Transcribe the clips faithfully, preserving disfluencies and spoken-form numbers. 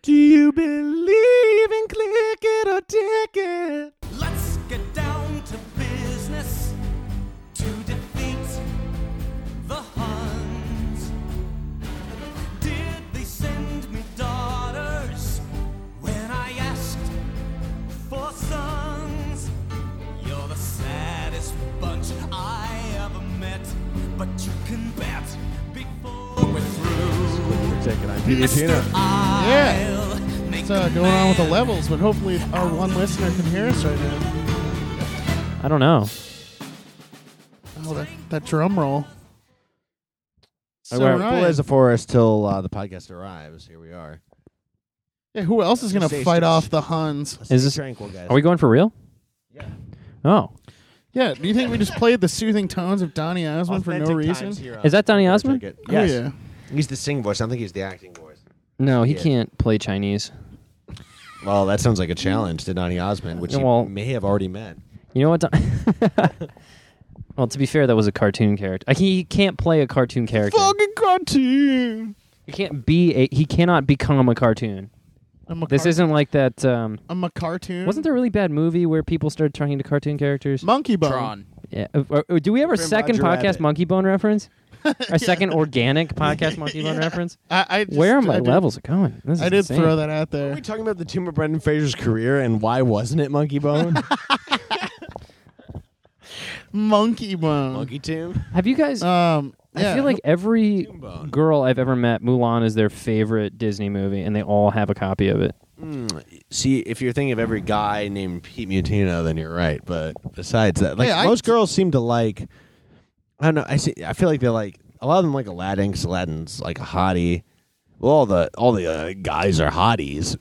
Do you believe in click it or ticket? Let's get down to business to defeat the Huns. Did they send me daughters when I asked for sons? You're the saddest bunch I ever met, but you can bet before we're through. Taking on P V T. Yeah. What's uh, going on with the levels? But hopefully our one listener can hear us right now. I don't know. Oh, that, that drum roll. So All right, Ryan, full as a forest till uh, the podcast arrives. Here we are. yeah, who else is going to Stay fight str- off the Huns? Is this? tranquil, guys? Are we going for real? Yeah. Oh, Yeah, do you think we just played the soothing tones of Donny Osmond for no reason? is that Donny Osmond? Yes. Oh, yeah. He's the sing voice. I don't think he's the acting voice. No, he Yeah. can't play Chinese. Well, that sounds like a challenge to Donny Osmond, which Well- he may have already met. You know what? Don- well, to be fair, that was a cartoon character. Uh, He can't play a cartoon character. Fucking cartoon. He can't be a. He cannot become a cartoon. I'm a This car- isn't like that. Um, I'm a cartoon. wasn't there a really bad movie where people started turning into cartoon characters? Monkey Bone? Tron. Yeah. Uh, uh, do we have a From second Roger podcast Rabbit. Monkey Bone reference? A second organic podcast Monkey Bone reference? I, I just, Where are my I did- levels going? This is I did insane. throw that out Are there. we talking about the tomb of Brendan Fraser's career and why wasn't it Monkey Bone? Monkey Bone. Monkey Tomb? Have you guys? Um, yeah. I feel like every Tombone. girl I've ever met, Mulan is their favorite Disney movie, and they all have a copy of it. Mm, see, if you're thinking of every guy named Pete Mutino, then you're right. But besides that, like Hey, I most t- girls seem to like. I don't know. I see. I feel like they like a lot of them like Aladdin because Aladdin's like a hottie. Well, all the all the uh, guys are hotties.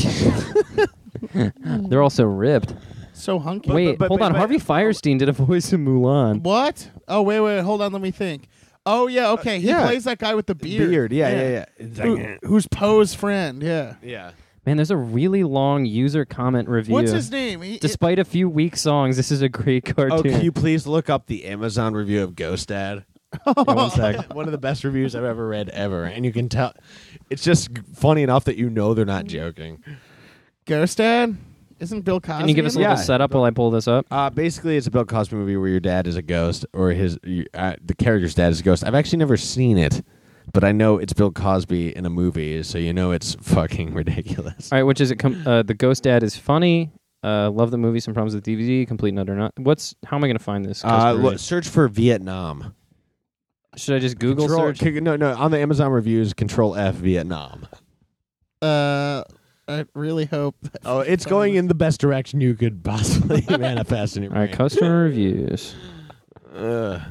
They're all so ripped. so hunky. Wait, but- hold but- on. but- Harvey Firestein did a voice of Mulan. What? Oh, wait, wait, hold on. Let me think. Oh, yeah, okay. He yeah. plays that guy with the beard. Beard. Yeah, yeah, yeah. It's Who, like, who's Poe's friend? Yeah. yeah. Man, there's a really long user comment review. What's his name? He, Despite a few weak songs, this is a great Oh, cartoon. can you please look up the Amazon review of Ghost Dad? Yeah, one sec. One of the best reviews I've ever read ever, and you can tell it's just funny enough that you know they're not joking. Ghost Dad? Isn't Bill Cosby? Can you give us a in little Yeah. setup while I pull this up? Uh, basically, it's a Bill Cosby movie where your dad is a ghost, or his uh, the character's dad is a ghost. I've actually never seen it, but I know it's Bill Cosby in a movie, so you know it's fucking ridiculous. All right, which is it? Com- uh, the Ghost Dad is funny. Uh, love the movie. Some problems with D V D. Complete and utter not. What's? How am I going to find this? Uh, Customer look, review? search for Vietnam. Should I just Google Control, search? c- no, no. On the Amazon reviews, Control F Vietnam. Uh, I really hope. That Oh, it's going in the best direction you could possibly manifest in your All right, brain. customer reviews. Ugh.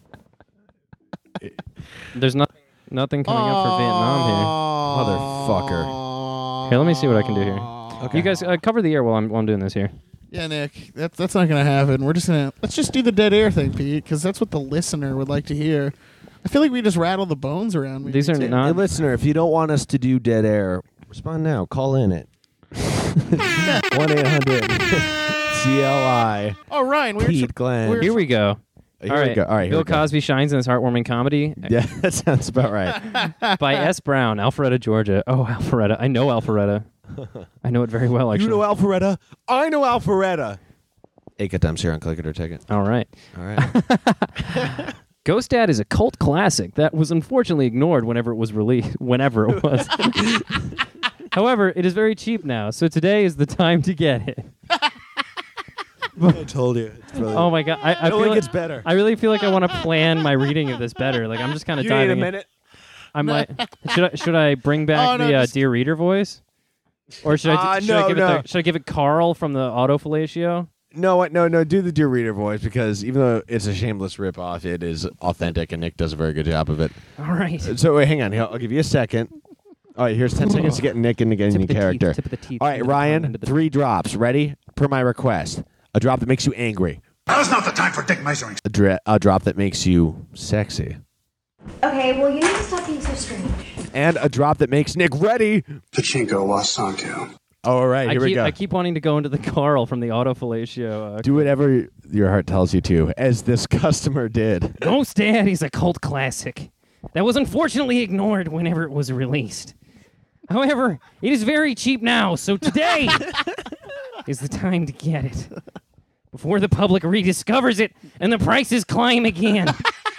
There's nothing, nothing coming up for Vietnam Motherfucker. Here, let me see what I can do here. Okay. here. You guys uh, cover the air while I'm, while I'm doing this here. Yeah, Nick, that's that's not gonna happen. We're just gonna let's just do the dead air thing, Pete, because that's what the listener would like to hear. I feel like we just rattle the bones around. maybe, These are too. not- Hey, listener, if you don't want us to do dead air, respond now. Call in it. one eight hundred C L I Oh, Ryan, we were Pete tr- Glenn. we're- Here we go. Here All we right. go. All right, here Bill we go. Cosby shines in his heartwarming comedy Yeah, that sounds about right. by S. Brown, Alpharetta, Georgia. Oh, Alpharetta. I know Alpharetta. I know it very well, actually. You know Alpharetta? I know Alpharetta. Eight good times here on Click It or Take It. All right. All right. Ghost Dad is a cult classic that was unfortunately ignored whenever it was released. Whenever it was. However, it is very cheap now, so today is the time to get it. I told you. It's brilliant. Oh my god! I, I It feel only like, gets better. I really feel like I want to plan my reading of this better. Like I'm just kind of You need diving. a in. minute? I might. Should I? Should I bring back Oh, no, the uh, just- dear reader voice, or should I? Uh, should no, I give no. it? The, should I give it Carl from the Autofellatio? No, what? No, no. Do the dear reader voice because even though it's a shameless ripoff, it is authentic, and Nick does a very good job of it. All right. So wait, hang on. I'll I'll give you a second. All right, here's ten seconds to get Nick into getting Tip the of the character. teeth, tip of the teeth, All end right, of the tongue, Ryan, end of the- three drops. Ready? Per my request. A drop that makes you angry. Now's not the time for dick measuring. A, dra- a drop that makes you sexy. Okay, well, you need to stop being so strange. And a drop that makes Nick ready. Pachinko Wasanko. All right, I here keep, we go. I keep wanting to go into the Carl from the Autofellatio. Uh, Do whatever your heart tells you to, as this customer did. Ghost Dad is a cult classic that was unfortunately ignored whenever it was released. However, it is very cheap now, so today is the time to get it before the public rediscovers it and the prices climb again.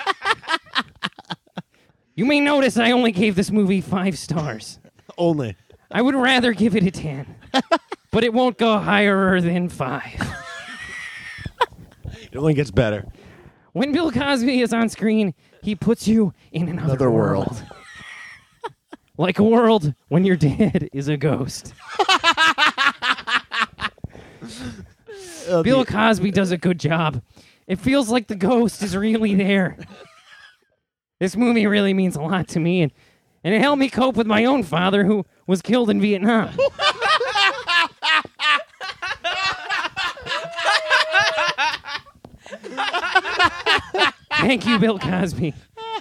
You may notice I only gave this movie five stars. Only. I would rather give it a ten, but it won't go higher than five. It only gets better. When Bill Cosby is on screen, he puts you in another, Another world. world. Like a world when your dad is a ghost. Bill Cosby does a good job. It feels like the ghost is really there. This movie really means a lot to me, and, and it helped me cope with my own father who was killed in Vietnam. Thank you, Bill Cosby.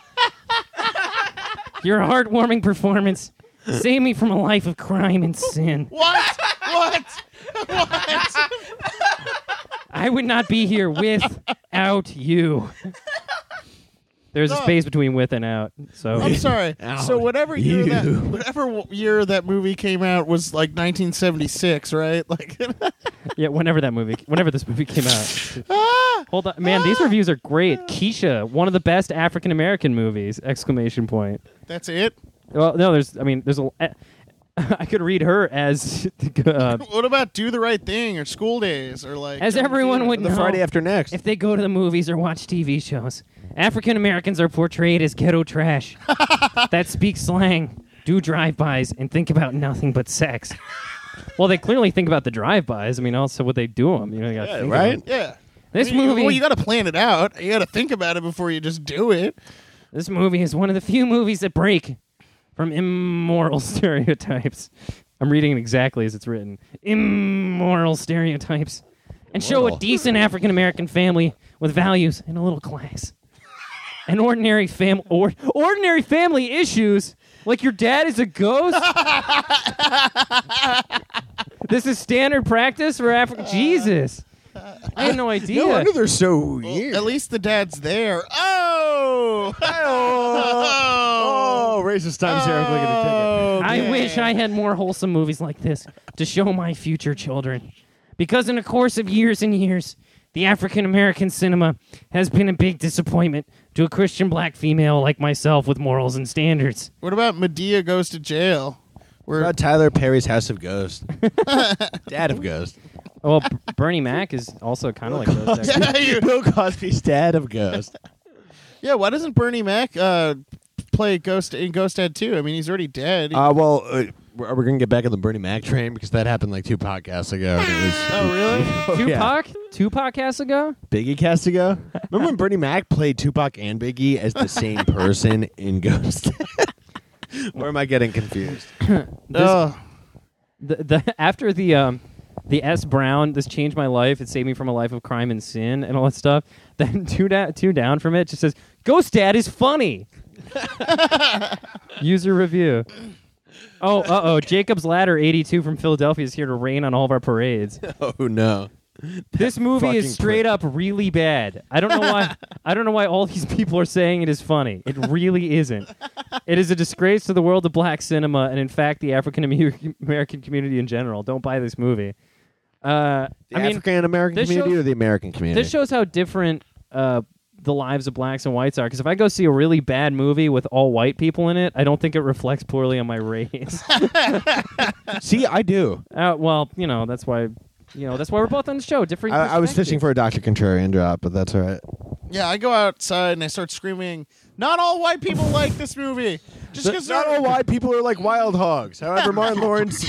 Your heartwarming performance saved me from a life of crime and sin. What? What? What? I would not be here without you. There's a No. space between with and out. So I'm sorry. So whatever year you. that whatever w- year that movie came out was like nineteen seventy-six, right? Like, yeah, whenever that movie, whenever this movie came out. ah, Hold on, man. These reviews are great. Keisha, one of the best African American movies! Exclamation point. that's it. Well, no, there's. I mean, there's a. I could read her as. Uh, What about Do the Right Thing or School Days or like? as Come to everyone Theater? would The know, Friday after next. if they go to the movies or watch T V shows, African Americans are portrayed as ghetto trash that speak slang, do drive-bys, and think about nothing but sex. Well, they clearly think about the drive-bys. I mean, also what they do them. You know, you gotta Yeah, think right? about 'em. Yeah. This I mean, movie. Well, you got to plan it out. You got to think about it before you just do it. This movie is one of the few movies that break from immoral stereotypes. I'm reading it exactly as it's written. Immoral stereotypes. And show a Moral. decent African American family with values and a little class. An ordinary fam or ordinary family issues like your dad is a ghost. This is standard practice for African. Jesus. I had no idea. No wonder they're so Well, weird. at least the dad's there. Oh! Oh, racist times here. I'm clicking a ticket. Oh, I man. wish I had more wholesome movies like this to show my future children. Because in the course of years and years, the African American cinema has been a big disappointment to a Christian black female like myself with morals and standards. What about Medea Goes to Jail? Where What about Tyler Perry's House of Ghost? Dad of Ghost. Well, B- Bernie Mac is also kind of like those. actually. yeah, you- Bill Cosby's Dad of Ghost. yeah, why doesn't Bernie Mac uh, play Ghost in Ghost Dad two? I mean, he's already dead. Uh, well, uh, are we going to get back on the Bernie Mac train? Because that happened like two podcasts ago. And it was, oh, really? Oh, yeah. Tupac? Two podcasts ago? Biggie cast ago? Remember when Bernie Mac played Tupac and Biggie as the same person in Ghost? Or am I getting confused? Oh, The, the after the um the S Brown, this changed my life. It saved me from a life of crime and sin and all that stuff. Then two down, two down from it just says Ghost Dad is funny. User review. Oh, uh oh. Jacob's Ladder eighty-two from Philadelphia is here to rain on all of our parades. Oh, no. This movie fucking is straight prick. up really bad. I don't know why. I don't know why all these people are saying it is funny. It really isn't. It is a disgrace to the world of black cinema, and in fact, the African American community in general. Don't buy this movie. Uh, The I mean, African American this community shows- or the American community? this shows how different uh, the lives of blacks and whites are. Because if I go see a really bad movie with all white people in it, I don't think it reflects poorly on my race. See, I do. uh, well, you know that's why. You know that's why we're both on the show. Different. I, I was perspectives. fishing for a Doctor Contrarian drop, but that's all right. yeah. I go outside and I start screaming. Not all white people like this movie. Just because Not all white people are like wild hogs. However, Martin Lawrence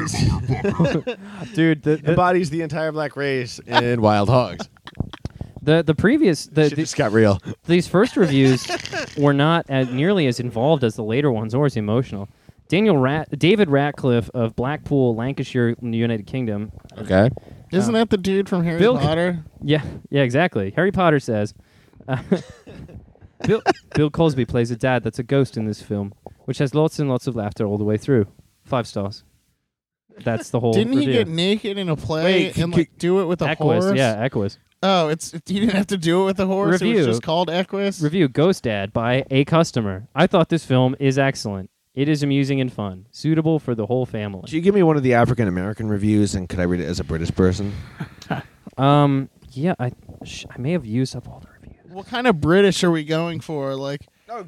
dude. The, the, embodies the entire black race in Wild Hogs. the the previous the, Shit the just got real. these first reviews were not as nearly as involved as the later ones or as emotional. Daniel Rat- David Ratcliffe of Blackpool, Lancashire, in the United Kingdom. Okay. Isn't that the dude from Harry Bill- Potter? Yeah, yeah, exactly. Harry Potter says, uh, Bill, Bill Cosby plays a dad that's a ghost in this film, which has lots and lots of laughter all the way through. Five stars. That's the whole Didn't he review. get naked in a play Wait, and c- like do it with a Equus, horse? yeah, Equus. Oh, it's it, you didn't have to do it with a horse. It Review. was just called Equus. Review Ghost Dad by a customer. I thought this film is excellent. It is amusing and fun, suitable for the whole family. Could you give me one of the African American reviews, and could I read it as a British person? Um, yeah, I sh- I may have used up all the reviews. What kind of British are we going for? Like, Oh,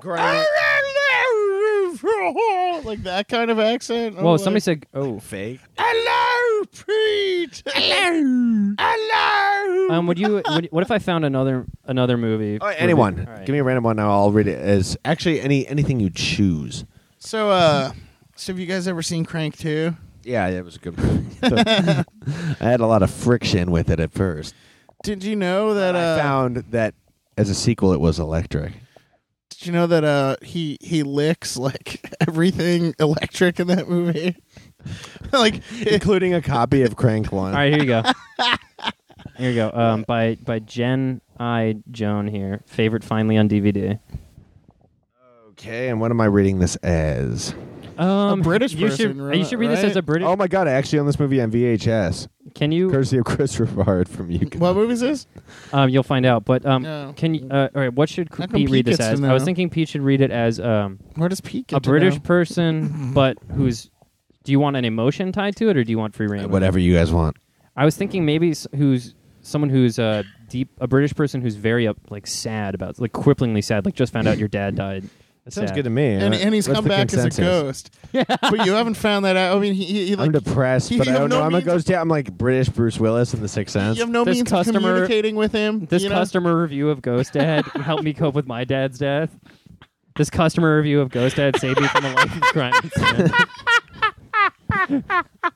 like that kind of accent? Well, Or somebody like, said, "Oh, fake. hello, Pete. Hello, hello. um, would you? Would, what if I found another another movie? Oh, anyone. All right. Give me a random one. Now I'll read it as actually any anything you choose. So, uh, so have you guys ever seen Crank two? Yeah, it was a good movie. I had a lot of friction with it at first. Did you know that? Uh, I found that as a sequel, it was electric. Did you know that? Uh, he he licks like everything electric in that movie. Like, Including a copy of Crank One. All right, here you go. Here you go. Um, by by Jen I Joan here. Favorite finally on D V D. Okay, and what am I reading this as? Um, British you person, should, you should read this right? as a British. Oh my god, I actually own this movie on V H S. Can you? Courtesy of Chris Rivard from U K. what movie is this? Um, you'll find out. But um, No. can you? Uh, all right. What should How come Pete read Pete this gets to as? I was know? thinking Pete should read it as um Where does Pete get a to British know? person, but who's. Do you want an emotion tied to it, or do you want free reign? Whatever you guys want. I was thinking maybe s- who's someone who's uh, deep, a British person who's very up, like sad about, like cripplingly sad, like just found out your dad died. That sounds Sad. good to me. And, Uh, and he's what's come the back consensus? as a ghost. But you haven't found that out. I mean, he, he, he like I'm depressed, you but I have don't know. no I'm a means- ghost. Yeah, I'm like British Bruce Willis in The Sixth Sense. you have no This means customer- of communicating with him. This you know? customer review of Ghost Dad helped me cope with my dad's death. This customer review of Ghost Dad saved me from a life of crime. and sin.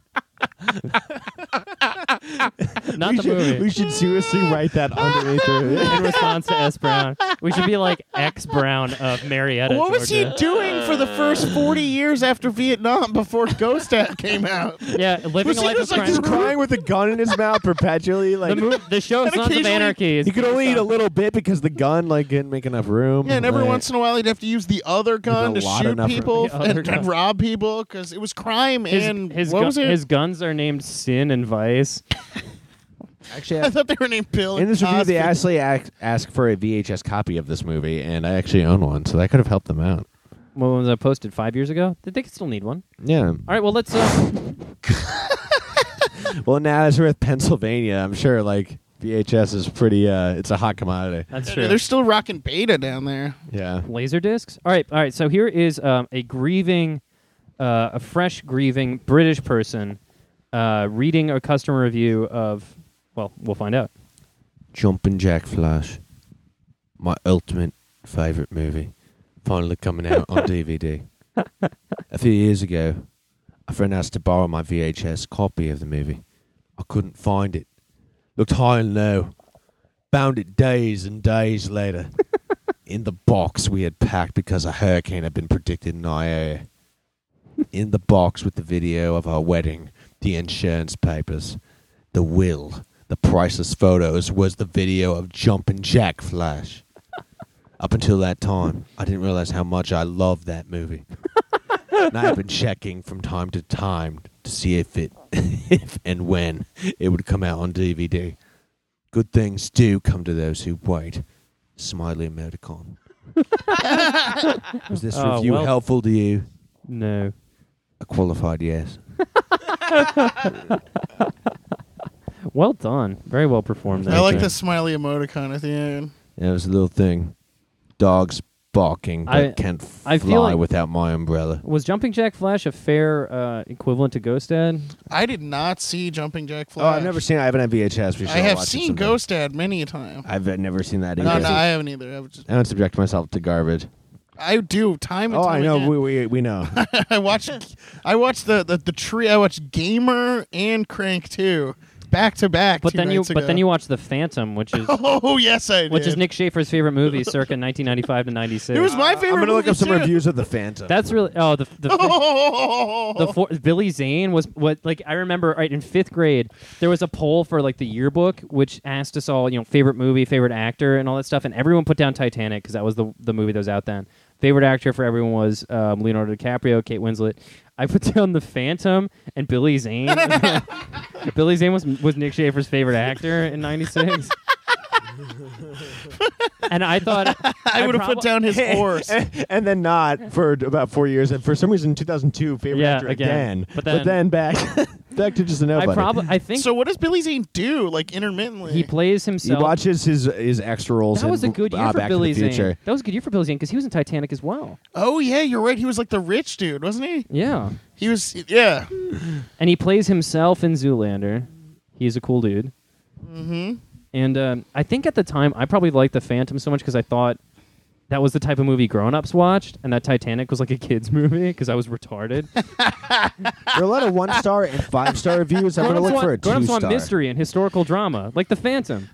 Not we the should, movie. We should seriously write that underneath it. In response to S. Brown, we should be like X Brown of Marietta. What was he Georgia. doing for the first forty years after Vietnam before Ghost Dad came out? Yeah, living Was a he life of just, like, crime. this Crying with a gun in his mouth perpetually. The, Like mo- the show And Sons of occasionally- Anarchy is he could only eat a little bit because the gun like didn't make enough room. Yeah, and every Like, once in a while he'd have to use the other gun a to lot shoot enough- people The other and, gun. and rob people because it was crime his, and his, what gu- was it? his guns are named Sin and Vice. Actually, I I, thought they were named Bill. in and this review, they Cosby. actually ask, ask for a V H S copy of this movie, and I actually own one, so that could have helped them out. What was I posted five years ago? Did they still need one? Yeah. All right, well let's. Uh, Well, Nazareth, Pennsylvania, I'm sure like V H S is pretty. Uh, it's a hot commodity. that's Yeah, true. They're still rocking beta down there. Yeah. Laser discs. All right, all right. So here is um, a grieving, uh, a fresh grieving British person uh, reading a customer review of. Well, we'll find out. Jumpin' Jack Flash, my ultimate favorite movie, finally coming out on D V D. A few years ago, a friend asked to borrow my V H S copy of the movie. I couldn't find it. Looked high and low. Found it days and days later. In the box we had packed because a hurricane had been predicted in our area. In the box with the video of our wedding, the insurance papers, the will, the priceless photos was the video of Jumpin' Jack Flash. Up until that time, I didn't realize how much I loved that movie. And I have been checking from time to time to see if it, if and when it would come out on D V D. Good things do come to those who wait. Smiley emoticon. Was this Oh, review well- helpful to you? No. A qualified yes. Well done. Very well performed. There, I like sir. the smiley emoticon at the end. Yeah, it was a little thing. Dogs barking, but I- can't I fly feel like- without my umbrella. Was Jumping Jack Flash a fair uh, equivalent to Ghost Dad? I did not see Jumping Jack Flash. Oh, I've never seen it. I haven't had V H S. We should I all have watch it seen sometime. Ghost Dad many a time. I've uh, never seen that No, either. no, I haven't either. I, was just, I don't subject myself to garbage. I do time and Oh, time I know. again. We, we we know. I watched. I watched the the, the tree. I watched Gamer and Crank two back to back. But two then you, nights but ago. then you watch The Phantom, which is Oh yes, I did. which is Nick Schaefer's favorite movie, circa nineteen ninety-five to ninety-six. It was my I'm favorite. gonna look movie up some too. reviews of the Phantom. That's really oh the the. Oh, The four, Billy Zane was what like I remember right in fifth grade there was a poll for like the yearbook which asked us all you know favorite movie, favorite actor, and all that stuff, and everyone put down Titanic because that was the the movie that was out then. Favorite actor for everyone was um, Leonardo DiCaprio, Kate Winslet. I put down The Phantom and Billy Zane. Billy Zane was was Nick Schaefer's favorite actor in ninety-six. and I thought I would have put prob- down his horse. and, and then not for about four years, and for some reason, in two thousand two, favorite Yeah, actor again. again. But But then- then, back back to just a nobody. I probably I think So what does Billy Zane do, like, intermittently? he plays he himself. watches his his extra roles. that was a in, good year uh, for Back Billy to the Zane. Future. That was a good year for Billy Zane because he was in Titanic as well. Oh, yeah, you're right. He was, like, the rich dude, wasn't he? Yeah, He was, yeah. and he plays himself in Zoolander. He's a cool dude. Mm-hmm. And um, I think at the time I probably liked The Phantom so much because I thought that was the type of movie grown-ups watched, and that Titanic was like a kids movie because I was retarded. There are a lot of one star and five star reviews. I'm going to Grown-ups look for a want, two grown-ups want star. mystery and historical drama, like The Phantom,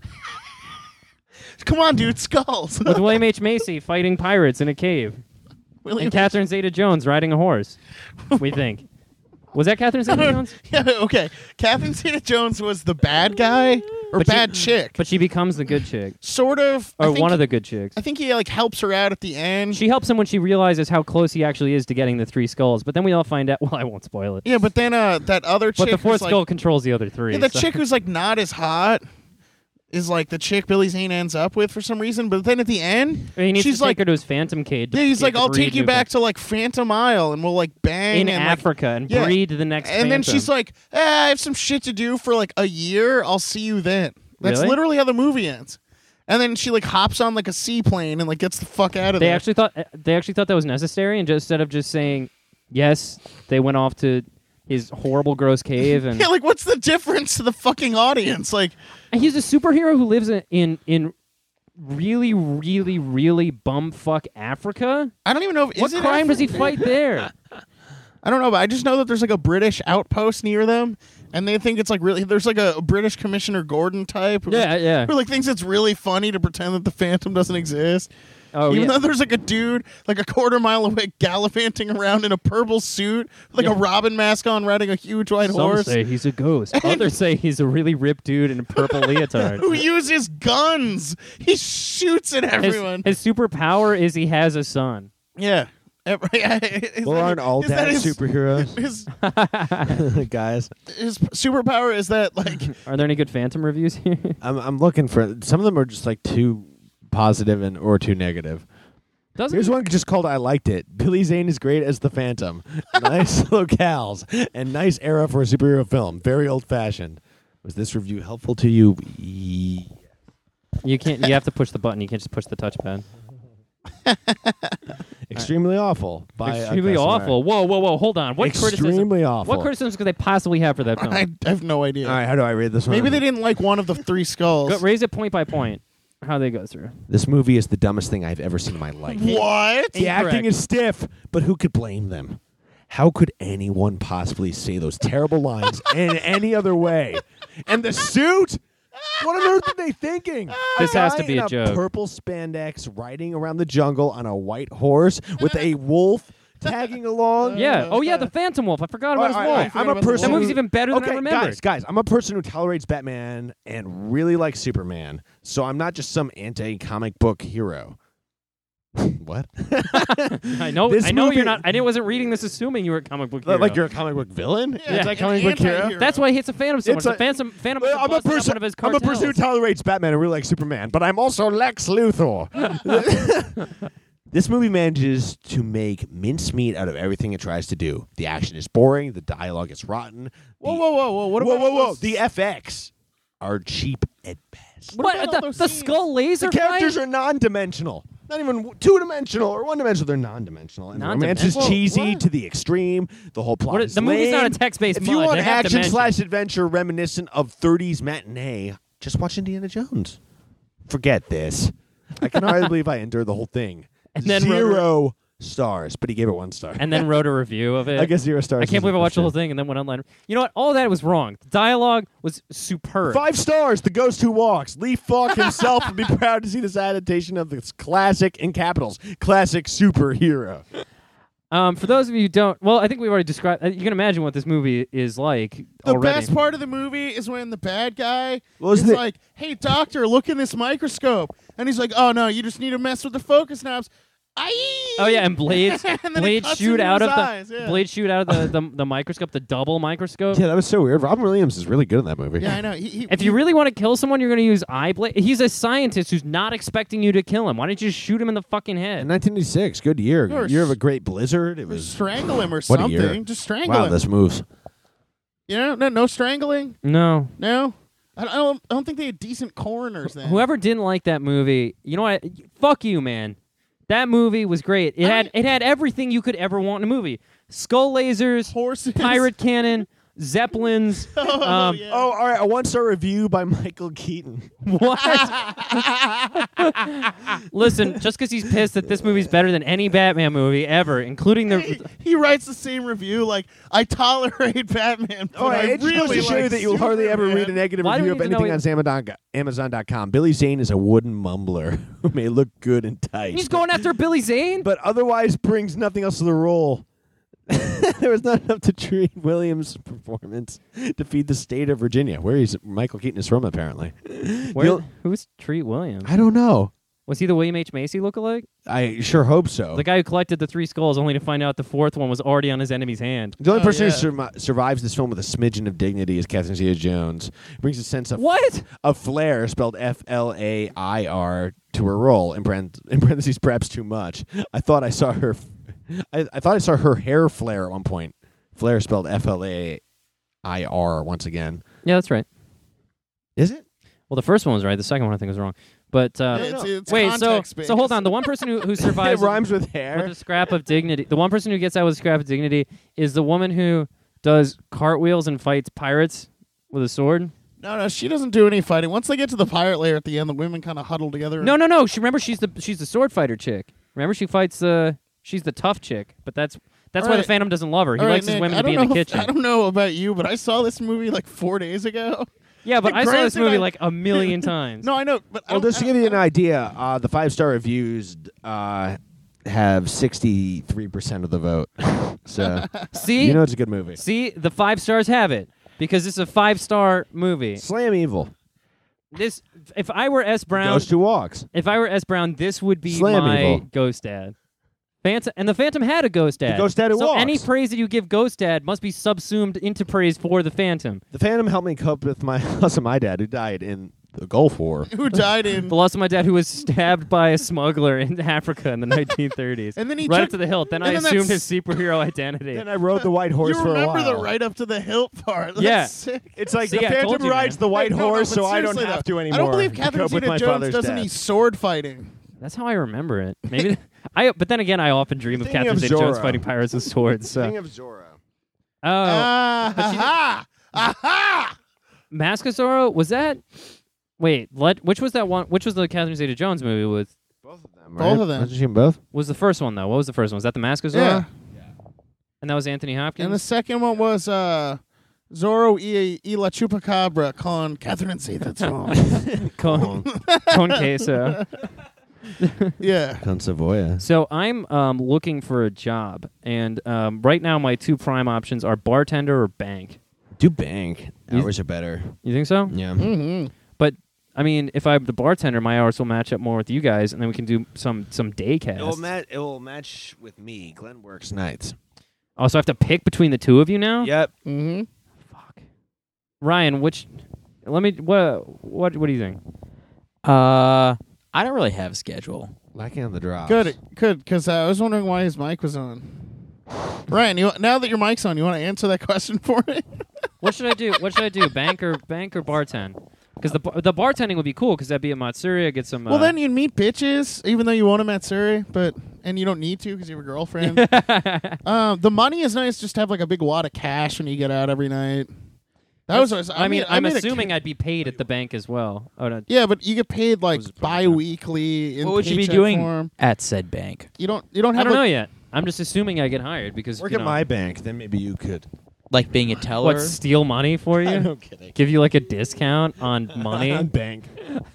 Come on, dude, skulls. with William H. Macy fighting pirates in a cave, William and Catherine Zeta-Jones riding a horse. We think. Was that Catherine Zeta-Jones? Yeah, okay. Catherine Zeta-Jones was the bad guy or But she- bad chick. But she becomes the good chick, Sort of. I or think- one of the good chicks. I think he like helps her out at the end. She helps him when she realizes how close he actually is to getting the three skulls. But then we all find out. Well, I won't spoil it. yeah, but then uh, that other chick. But the fourth who's, like, skull controls the other three. Yeah, the so- chick who's like not as hot is like the chick Billy Zane ends up with for some reason. But then at the end, He needs she's to take like, her to his Phantom cave. to yeah, he's get like, to I'll breed take you new back Phantom- to like Phantom Isle, and we'll like bang in and, like, Africa and yeah. breed the next. And then Phantom. she's like, eh, I have some shit to do for like a year. I'll see you then. That's Really? literally how the movie ends. And then she like hops on like a seaplane and like gets the fuck out of they there. actually thought they actually thought that was necessary, and just instead of just saying yes, they went off to his horrible, gross cave, and yeah, like what's the difference to the fucking audience? Like, And he's a superhero who lives in in, in really, really, really bumfuck Africa. I don't even know if What is it crime does he Africa? fight there? I don't know, but I just know that there's like a British outpost near them, and they think it's like really. There's like a British Commissioner Gordon type. Who, Yeah, yeah. Who like thinks it's really funny to pretend that the Phantom doesn't exist. Oh, Even yeah. though there's like a dude like a quarter mile away gallivanting around in a purple suit, with like Yeah. a Robin mask on, riding a huge white Some horse, say he's a ghost. Others say he's a really ripped dude in a purple leotard. who uses guns. He shoots at His, everyone. his superpower is he has a son. yeah. Every- is Well, that- aren't all is that dads his- superheroes, His guys? his superpower is that like Are there any good Phantom reviews here? I'm I'm looking for some of them are just like too positive and or too negative. Doesn't Here's one just called "I liked it." Billy Zane is great as the Phantom. Nice locales and nice era for a superhero film. Very old fashioned. Was this review helpful to you? Ye- you can't. You have to push the button. You can't just push the touchpad. Extremely awful. By a Extremely customer. awful. Whoa, whoa, whoa! Hold on. What criticism? Extremely awful. What criticisms could they possibly have for that film? I have no idea. All right, how do I read this one? Maybe they didn't like one of the three skulls. Go, raise it point by point. How they go through. This movie is the dumbest thing I've ever seen in my life. What? The acting Incorrect. is stiff, but who could blame them? How could anyone possibly say those terrible lines in any other way? And the suit? What on earth are they thinking? This A has guy to be in a joke. Purple spandex riding around the jungle on a white horse with a wolf tagging along. Yeah. Oh yeah, the Phantom Wolf. I forgot about All right, his all wolf. right, I'm a about the person. That movie's who- even better than okay, I remembered. guys, guys, I'm a person who tolerates Batman and really likes Superman, so I'm not just some anti-comic book hero. What? I know. This I know movie- you're not. I wasn't reading this assuming you were a comic book hero. Like you're a comic book villain? Yeah, Anti-comic an book hero? anti-hero. That's why he hits a Phantom so It's much. a- the Phantom. Phantom. Well, I'm a busted up person. one of his I'm a person who cartels. tolerates Batman and really likes Superman, but I'm also Lex Luthor. This movie manages to make mincemeat out of everything it tries to do. The action is boring. The dialogue is rotten. Whoa, the- whoa, whoa, whoa! What whoa, about whoa, whoa! those- The F X are cheap at best. What about all the, those the scenes? skull laser The characters fight? are non-dimensional. Not even two-dimensional or one-dimensional. They're non-dimensional. And the romance is Non-dimensional? cheesy What? to the extreme. The whole plot What is is- the movie's not a lame. text-based If you mud. want They have action dimensions. slash adventure reminiscent of thirties matinee, just watch Indiana Jones. Forget this. I can hardly believe I endured the whole thing. And then Zero stars, but he gave it one star. And then wrote a review of it. I guess zero stars. I can't isn't believe I watched the whole shit. thing and then went online. You know what? All that was wrong. The dialogue was superb. Five stars. The Ghost Who Walks. Lee Falk himself would be proud to see this adaptation of this classic, in capitals, classic superhero. Um, for those of you who don't, well, I think we've already described. Uh, you can imagine what this movie is like The already. best part of the movie is when the bad guy Well, is isn't it- like, "Hey, doctor, look in this microscope," and he's like, "Oh no, you just need to mess with the focus knobs." Aye! Oh yeah, and blades, And then it blades cuts shoot into out his of the eyes, yeah. blades shoot out of the, the the microscope, the double microscope. Yeah, that was so weird. Robin Williams is really good in that movie. Yeah, I know. He, he, If you really want to kill someone, you're going to use eye blade. He's a scientist who's not expecting you to kill him. Why don't you just shoot him in the fucking In head? nineteen eighty-six, good year. Course. Year of a great blizzard. It Or was strangle him or What a year. something. Just strangle wow. him. This moves. You know, no, no strangling. No. No, I don't. I don't, I don't think they had decent coroners then. Whoever didn't like that movie, you know what? Fuck you, man. That movie was great. It I- had it had everything you could ever want in a movie: skull lasers, horses, pirate cannon, zeppelins. Oh, um, yeah. Oh, all right. A one-star review by Michael Keaton. What? Listen, just because he's pissed that this movie's better than any Batman movie ever, including He, the. he writes the same review like I tolerate Batman, but Oh, I it just goes really to show you like that you'll hardly ever Superman. read a negative Why do we review of need to know anything on Amazon, Amazon dot com. Billy Zane is a wooden mumbler who may look good and tight, He's going after Billy Zane. but otherwise brings nothing else to the role. There was not enough to treat Williams' performance to feed the state of Virginia, where he's Michael Keaton is from, apparently. Where, You'll- who's Treat Williams? I don't know. Was he the William H. Macy lookalike? I sure hope so. The guy who collected the three skulls only to find out the fourth one was already on his enemy's hand. The only Oh, person yeah. who sur- survives this film with a smidgen of dignity is Catherine Zeta-Jones. Brings a sense of What? of flair, spelled F L A I R, to her role. In, parent- in parentheses, perhaps too much. I thought I saw her. F- I, I thought I saw her hair flare at one point. Flare spelled F L A I R once again. Yeah, that's right. Is it? Well, the first one was right. The second one I think was wrong. But uh, It's, it's wait, so context-based. so hold on. The one person who, who It survives rhymes with with hair. a scrap of dignity. The one person who gets out with a scrap of dignity is the woman who does cartwheels and fights pirates with a sword. No, no, she doesn't do any fighting. Once they get to the pirate lair at the end, the women kind of huddle together. and- No, no, no. She remember she's the she's the sword fighter chick. Remember she fights the she's the tough chick. But that's that's All why right. the Phantom doesn't love her. He All right, likes his Nick, women I to be don't in the know if- kitchen. I don't know about you, but I saw this movie like four days ago. Yeah, but I saw this Granted, movie I- like a million times. No, I know, but I Well, don't- just to I give you don't- an idea, uh, the five-star reviews uh, have sixty-three percent of the vote. So, See, you know it's a good movie. see, the five stars have it because it's a five star movie. Slam Evil. This, if I were S Brown, Ghost Who Walks. if I were S Brown, this would be Slam my Evil. Ghost Dad. Phantom, and the Phantom had a Ghost Dad. Ghost Dad who so walks. any praise that you give Ghost Dad must be subsumed into praise for the Phantom. The Phantom helped me cope with my loss of my dad, who died in the Gulf War. who died in. The loss of my dad, who was stabbed by a smuggler in Africa in the nineteen thirties. And then he right took- up to the hilt. Then and I then assumed that's- his superhero identity. Then I rode the white horse You for a remember while. the right up to the hilt part? That's Yeah. sick. It's like See, the I told Phantom you, rides man. the white No, no, horse, but so I don't seriously, have though, to anymore. I don't believe to Catherine cope with my Zeta-Jones father's does death. any sword fighting. That's how I remember it. Maybe I. But then again, I often dream of Thinking Catherine of Zeta-Jones Zorro. fighting pirates with swords. So. King of Zorro. Oh, Ah, but she- ha, ha, aha! Mask of Zorro, was that? Wait, let which was that one? Which was the Catherine Zeta-Jones movie with? Both of them, Both of them. Wasn't she in both? Was the first one though? What was the first one? Was that the Mask of Zorro? Yeah. And that was Anthony Hopkins. And the second one was uh, Zorro y, y la Chupacabra con Catherine Zeta-Jones. con, con queso. Yeah. Con Savoya. So I'm um, looking for a job, and um, right now my two prime options are bartender or bank. Do bank. You- Hours are better. You think so? Yeah. Mm-hmm. But I mean, if I'm the bartender, my hours will match up more with you guys, and then we can do some some day cast. It will, mat- it will match with me. Glenn works nights. Oh, so I have to pick between the two of you now? Yep. Mm-hmm. Fuck. Ryan, which? Let me. What? What? What do you think? Uh, I don't really have a schedule. Lacking on the drops. Good, good, because uh, I was wondering why his mic was on. Ryan, you, now that your mic's on, you want to answer that question for me? What should I do? What should I do? Bank or bank or bartend? Because the bar- the bartending would be cool because that'd be at Matsuria. Get some. Well, uh, then you'd meet bitches, even though you own them at Surrey, but and you don't need to because you have a girlfriend. um, the money is nice. Just have like a big wad of cash when you get out every night. That was. always- I mean, made- I I'm made a assuming ca- I'd be paid at the bank as well. Oh no. Yeah, but you get paid like Was it bi-weekly. In What would you be paycheck doing form. at said bank? You don't. You don't I have. don't a, know yet. I'm just assuming I get hired because Work you at know, my bank, then maybe you could. Like being a teller? what steal money for you? No kidding. Give you like a discount on money. On bank.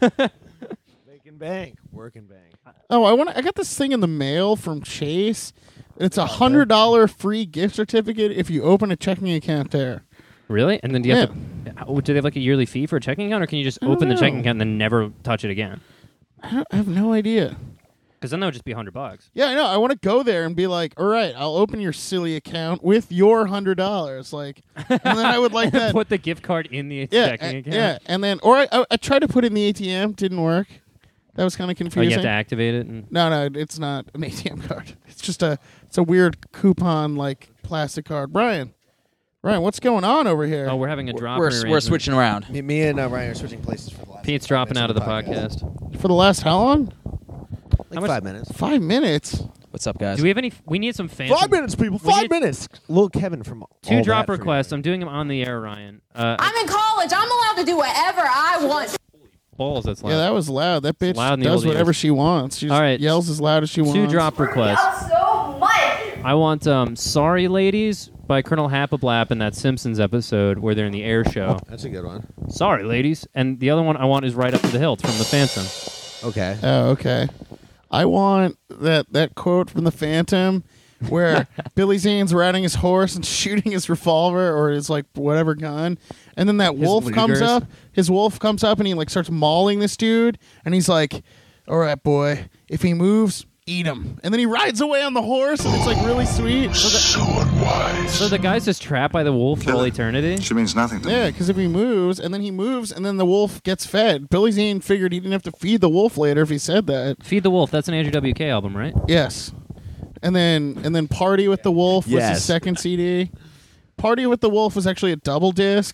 Making bank. Working bank. Oh, I want. I got this thing in the mail from Chase. It's a hundred dollar free gift certificate if you open a checking account there. Really? And then do you have to? Oh, do they have like a yearly fee for a checking account, or can you just I don't open the checking know. account and then never touch it again? I, don't, I have no idea. Because then that would just be a hundred bucks. Yeah, I know. I want to go there and be like, all right, I'll open your silly account with your hundred dollars. Like, and then I would like that. Put the gift card in the yeah, checking uh, account. yeah, and then or I, I, I tried to put it in the A T M, didn't work. That was kind of Oh, confusing. you have to activate it. And No, no, it's not an A T M card. It's just a it's a weird coupon like plastic card. Brian, Brian, what's going on over here? oh, we're having a drop. We're, arrangement. we're switching around. Me, me and uh, Ryan are switching places for the last. Pete's five dropping out minutes of the podcast. For the last how long? Like How much- five minutes. Five minutes. What's up, guys? Do we have any? We need some fans. Five minutes, people. We Five need- minutes. Little Kevin from Two All drop That for requests. you. I'm doing them on the air, Ryan. Uh, I'm in college. I'm allowed to do whatever I want. balls. That's loud. Yeah, that was loud. That bitch loud in the does old whatever ears. she wants. She just All right. yells as loud as she wants. Two drop requests. So much. I want um, "Sorry Ladies" by Colonel Happablap in that Simpsons episode where they're in the air show. That's a good one. Sorry, ladies. And the other one I want is "Right Up to the Hilt" from the Phantom. Okay. Oh, okay. I want that that quote from the Phantom where Billy Zane's riding his horse and shooting his revolver or his like whatever gun, and then that His wolf comes Lugers. up. His wolf comes up and he like starts mauling this dude, and he's like, "All right, boy, if he moves, eat him." And then he rides away on the horse, and it's like really sweet. So that- So unwise. So the guy's just trapped by the wolf for all eternity? She means nothing to yeah, me. because if he moves, and then he moves, and then the wolf gets fed. Billy Zane figured he didn't have to feed the wolf later if he said that. Feed the Wolf. That's an Andrew W K album, right? Yes. And then and then Party with the Wolf was Yes. his second C D. Party with the Wolf was actually a double disc.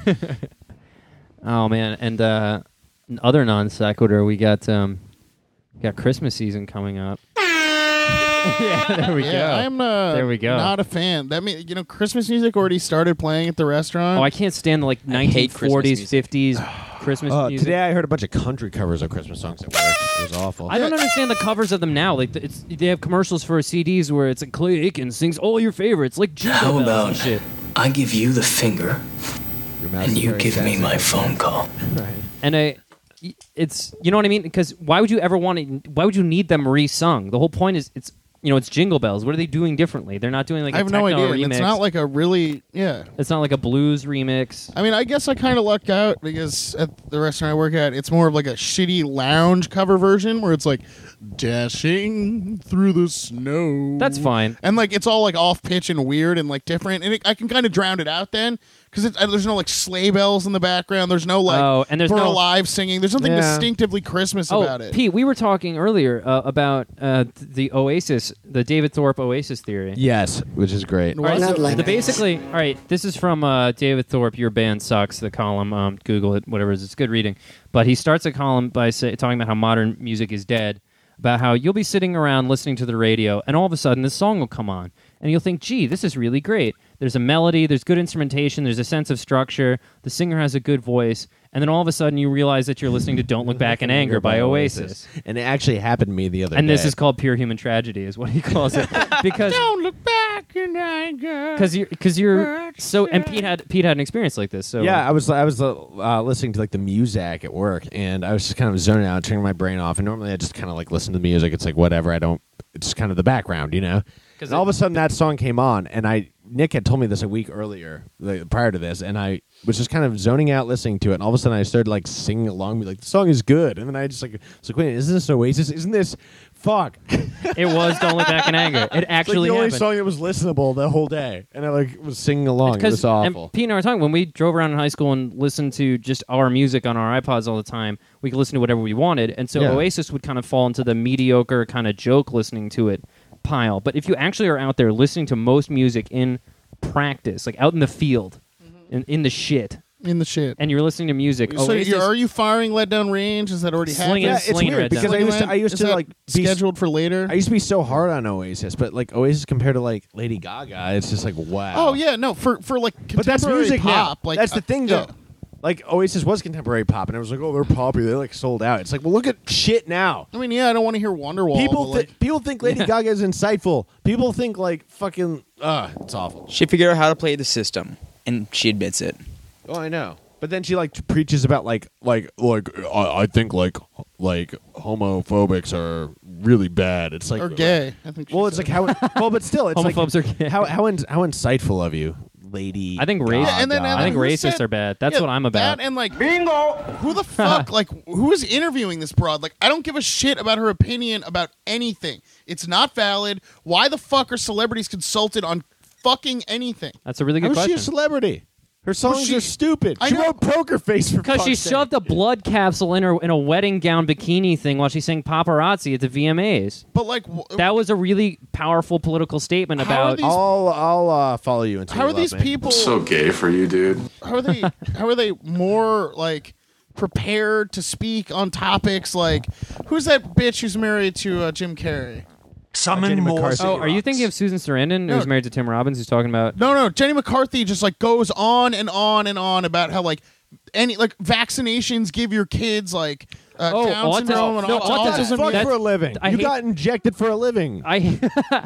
Oh, man. And uh, other non sequitur, we got um, we got Christmas season coming up. yeah, there we yeah, go. I'm uh, There we go. not a fan. That mean, you know, Christmas music already started playing at the restaurant. Oh, I can't stand the like I nineteen hate Christmas forties, music. fifties Christmas Uh, music. today I heard a bunch of country covers of Christmas songs at work. It was awful. I don't understand the covers of them now. Like the- it's they have commercials for C Ds where it's like Clay Aiken sings all your favorites, like Jingle How Bells about and shit. I give you the finger Your mouth and is you very give me sensitive. my phone call? And I, it's you know what I mean? Because why would you ever want to? Why would you need them re-sung? The whole point is it's you know it's Jingle Bells. What are they doing differently? They're not doing like I a have no techno idea. and remix. It's not like a really yeah. It's not like a blues remix. I mean, I guess I kind of lucked out because at the restaurant I work at, it's more of like a shitty lounge cover version where it's like dashing through the snow. That's fine. And like it's all like off pitch and weird and like different, and it, I can kind of drown it out then because uh, there's no like sleigh bells in the background. There's no like Oh, and there's Burl no- Live singing. There's something Yeah. distinctively Christmas Oh, about it. Pete, we were talking earlier uh, about uh, th- the Oasis, the David Thorpe Oasis theory. Yes, which is great. All right, Not so like the that. basically, all right. This is from uh, David Thorpe. Your band sucks. The column. Um, Google it. Whatever it is. It's good reading. But he starts a column by say, talking about how modern music is dead. About how you'll be sitting around listening to the radio, and all of a sudden this song will come on, and you'll think, "Gee, this is really great." There's a melody. There's good instrumentation. There's a sense of structure. The singer has a good voice, and then all of a sudden you realize that you're listening to "Don't Look Back in Anger" by Oasis. And it actually happened to me the other And day. this is called pure human tragedy, is what he calls it, because Don't look back in anger. because you're because you're so. And Pete had Pete had an experience like this. So Yeah, I was I was uh, uh, listening to like the music at work, and I was just kind of zoning out, turning my brain off. And normally I just kind of like listen to the music. It's like whatever. I don't. It's just kind of the background, you know. And all of a sudden that song came on, and I Nick had told me this a week earlier, like, prior to this, and I was just kind of zoning out listening to it. And all of a sudden I started like singing along, be like, "The song is good," and then I just like was like, "Wait, isn't this Oasis? Isn't this fuck?" it was "Don't Look Back in Anger." It It's like actually the only happened. song that was listenable the whole day, and I like was singing along. It Because was awful. and Pete and I were talking when we drove around in high school and listened to just our music on our iPods all the time. We could listen to whatever we wanted, and so Yeah. Oasis would kind of fall into the mediocre kind of joke listening to it pile. But if you actually are out there listening to most music in practice, like out in the field, in, in the shit, in the shit. and you're listening to music, So Oasis, you're, are you firing Let Down Range? Is that already Slinging- happened? yeah, it's Slinging weird Red because Down. I used to I used Is to that like be scheduled for later. I used to be so hard on Oasis, but like Oasis compared to like Lady Gaga, it's just like wow. Oh yeah, no, for for like but that's contemporary music pop. now. Like that's the uh, thing, yeah. though. Like Oasis was contemporary pop, and I was like, oh, they're poppy. They like sold out. It's like, well, look at shit now. I mean, yeah, I don't want to hear Wonderwall. People, but, thi- like, people think Lady Gaga is insightful. People think like fucking. Uh, it's awful. She figured out how to play the system, and she admits it. Oh, I know. But then she like preaches about like like like I, I think like like homophobics are really bad. It's like or gay. I think. she Well, it's said. like how well, but still, it's like Homophobes are gay. how how in, how insightful of you. lady. I think race. Yeah, and then- and I think then who racists said- are bad. That's Yeah, what I'm about. That and like bingo. Who the fuck? Like who is interviewing this broad? Like I don't give a shit about her opinion about anything. It's not valid. Why the fuck are celebrities consulted on fucking anything? That's a really good How is she question. a celebrity? Her songs she- are stupid. I She know- wrote Poker Face for Because she fuck's sake. shoved a blood capsule in her in a wedding gown bikini thing while she sang paparazzi at the V M As. But like wh- That was a really powerful political statement How are about. these- I'll I'll uh, follow you until how you are love these me. people So gay for you, dude. how are they how are they more like prepared to speak on topics like who's that bitch who's married to uh, Jim Carrey? Summon Jenny more. McCarthy. Oh, are you thinking of Susan Sarandon, No. who's married to Tim Robbins, who's talking about? No, no, Jenny McCarthy just like goes on and on and on about how like any like vaccinations give your kids like uh, Oh, Down autism. syndrome and No, autism. autism. autism. Fuck Yeah. for a living. I you hate- got injected for a living. I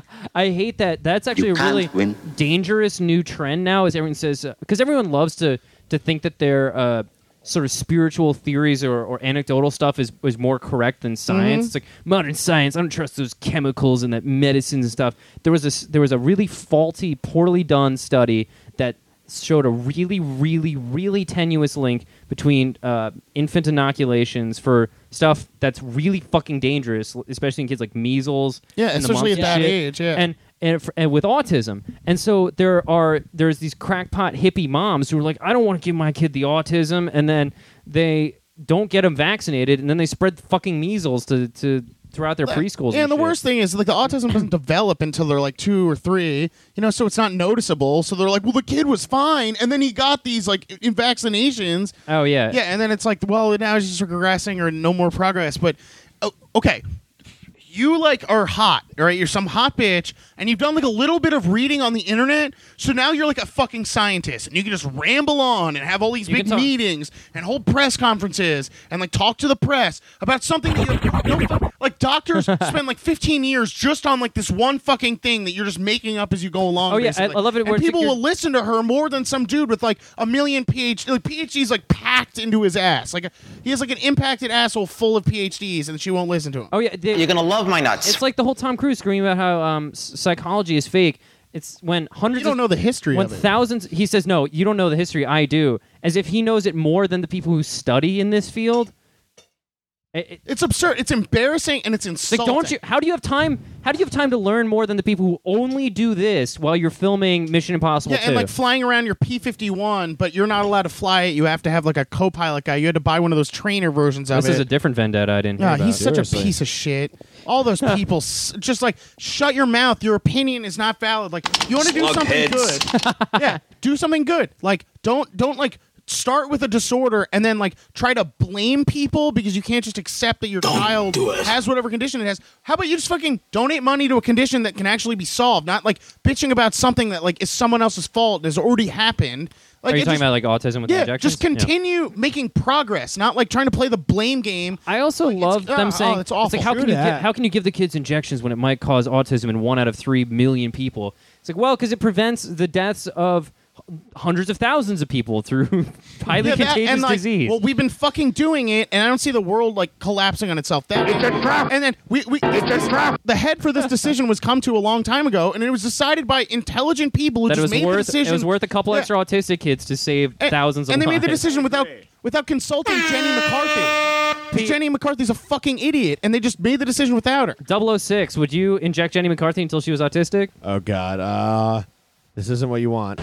I hate that. That's actually a really dangerous new trend now. Is everyone says because everyone loves to to think that their uh, sort of spiritual theories or, or anecdotal stuff is is more correct than science. Mhm. It's like modern science. I don't trust those chemicals and that medicines and stuff. There was a there was a really faulty, poorly done study that showed a really, really, really tenuous link between uh, infant inoculations for stuff that's really fucking dangerous, especially in kids like measles. Yeah, and the especially mumps at and that shit, age, yeah. and and, f- and with autism. And so there are there's these crackpot hippie moms who are like, I don't want to give my kid the autism, and then they don't get them vaccinated, and then they spread fucking measles to to throughout their preschools. Yeah, and the shit. worst thing is like the autism doesn't develop until they're like two or three, you know, so it's not noticeable. So they're like, well, the kid was fine, and then he got these like in vaccinations. Oh yeah, Yeah, and then it's like, well, now he's just regressing or no more progress. But oh, okay, you like are hot, all right? You're some hot bitch, and you've done like a little bit of reading on the internet, so now you're like a fucking scientist, and you can just ramble on and have all these You big can talk- meetings and hold press conferences and like talk to the press about something that you no, fu- like doctors spend like fifteen years just on like this one fucking thing that you're just making up as you go along. Oh, yeah, I- basically. I love it where And it's like people you're- will listen to her more than some dude with like a million PhD. Like, PhDs like packed into his ass. Like he has like an impacted asshole full of PhDs, and she won't listen to him. Oh yeah, they- You're gonna love my nuts. It's like the whole Tom Cruise screaming about how um, s- psychology is fake. It's when hundreds You don't of know the history when of it. thousands. He says, "No, you don't know the history. I do." As if he knows it more than the people who study in this field. It- it- It's absurd. It's embarrassing, and it's Like, insulting. don't you? How do you have time? How do you have time to learn more than the people who only do this while you're filming Mission Impossible Yeah, two? and like flying around your P fifty-one, but you're not allowed to fly it. You have to have like a co-pilot guy. You had to buy one of those trainer versions of this it. is a different vendetta I didn't hear Yeah, about. he's such Seriously. a piece of shit. All those people, s- just like shut your mouth. Your opinion is not valid. Like you want to do something good. Yeah, do something good. Like don't don't like start with a disorder and then like try to blame people because you can't just accept that your child has whatever condition it has. How about you just fucking donate money to a condition that can actually be solved, not like bitching about something that like is someone else's fault and has already happened. Like Are you it talking just- about like autism with the yeah, injections? just continue making progress, not like trying to play the blame game. I also love oh, them oh, saying it's awful. like how Screw can you that. get, how can you give the kids injections when it might cause autism in one out of three million people? It's like well because it prevents the deaths of h- hundreds of thousands of people through highly Yeah, that- contagious and, like, disease. Well, we've been fucking doing it, and I don't see the world like collapsing on itself. That it's a trap. And then we, we it's a trap. The head for this decision was come to a long time ago, and it was decided by intelligent people who that it just was made worth the decision. it was worth a couple Yeah. extra autistic kids to save and, thousands of and they lives. made the decision without without consulting Jenny McCarthy. 'Cause Jenny McCarthy's a fucking idiot, and they just made the decision without her. double oh six, would you inject Jenny McCarthy until she was autistic? Oh God, uh, this isn't what you want.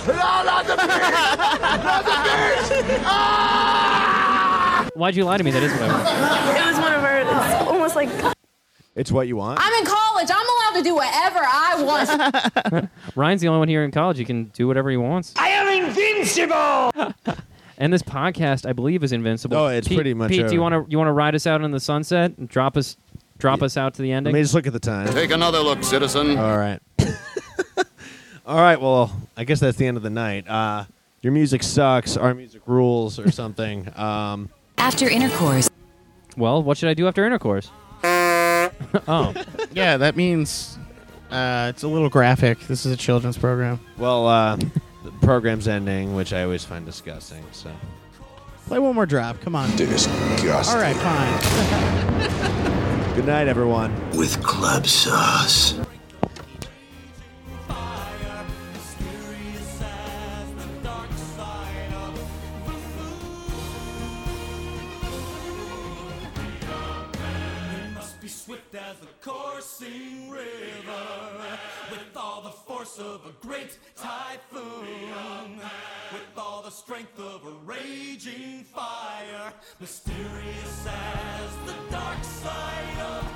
Why'd you lie to me? That is what I want. It was one of our, it's almost like. It's what you want. I'm in college. I'm allowed to do whatever I want. Ryan's the only one here in college. He can do whatever he wants. I am invincible. And this podcast, I believe, is invincible. Oh, it's Pete, pretty much Pete, do you over. want to you want to ride us out in the sunset and drop us drop us out to the Let ending? me just look at the time. Take another look, citizen. All right. All right. Well, I guess that's the end of the night. Uh, your music sucks. Our music rules, or something. Um, After intercourse. Well, what should I do after intercourse? Oh, Yeah, that means uh, it's a little graphic. This is a children's program. well, uh, the program's ending, which I always find disgusting. So. Play one more drop. Come on. Disgusting. All right, fine. Good night, everyone. With club sauce. Fire, mysterious swift as a coursing river, with all the force of a great typhoon, with all the strength of a raging fire, mysterious as the dark side of